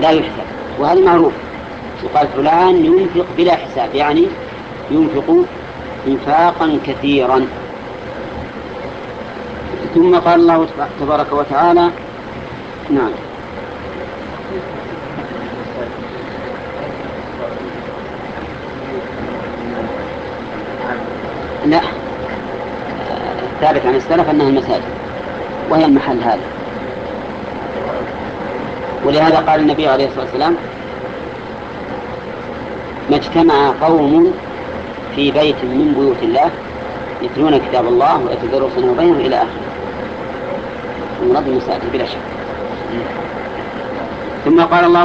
لا يحسب، وهذا معروف. يقال فلان ينفق بلا حساب، يعني ينفق انفاقا كثيرا. ثم قال الله تبارك وتعالى: نعم. لا، ثابت عن السلف أنها المساجد وهي المحل هذا. ولهذا قال النبي عليه الصلاة والسلام: ما اجتمع قوم في بيت من بيوت الله يتلون كتاب الله ويتدارسونه بينهم إلى آخره. المراد المساجد بلا شك. ثم قال الله